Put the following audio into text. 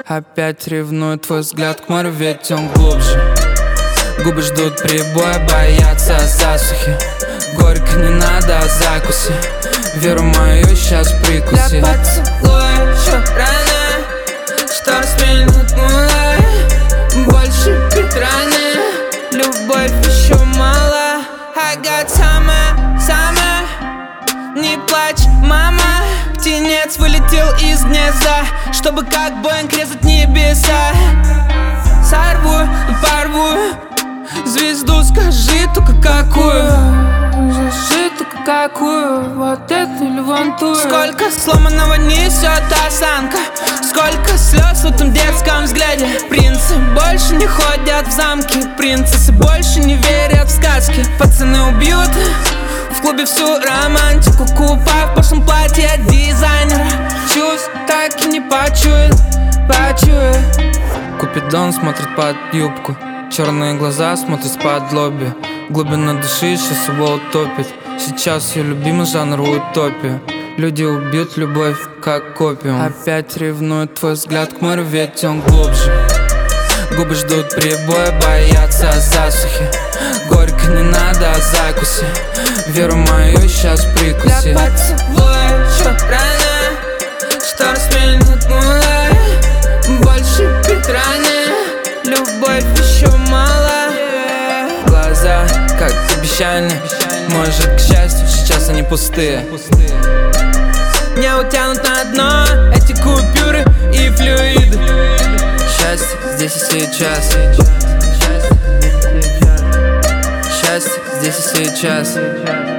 Опять ревную твой взгляд к морю, ведь он глубже. Губы ждут прибоя, боятся засухи. Горько не надо о закусе, веру мою сейчас прикуси. Для поцелуя еще рано, что рассмеянут мулы. Больше пить рано, любовь еще мало. I got summer, не плачь, мама. Птенец вылетел из гнезда, чтобы как Боинг резать небеса. Сорву и порву звезду, скажи только какую. Скажи только какую, вот эту или вон ту. Сколько сломанного несет осанка, сколько слез в этом детском взгляде. Принцы больше не ходят в замки, принцессы больше не верят в сказки. Пацаны убьют в клубе всю романтику, купа в прошлом платье дизайнера. Чувств так и не почует. Купидон смотрит под юбку, черные глаза смотрят с-под лобби. Глубина души сейчас его утопит. Сейчас ее любимый жанр утопия. Люди убьют любовь, как опиум. Опять ревнует твой взгляд к морю, ведь он глубже. Губы ждут прибоя, боятся засухи. Горько не надо о закусе, веру мою сейчас прикуси. Для поцелуя еще рано, что рассмеянут мулы. Больше пить рано, любовь еще мало. Глаза, как обещания, может, к счастью, сейчас они пустые. Не утянут на дно эти купюры и флюиды. Счастье здесь и сейчас. Счастье здесь и сейчас.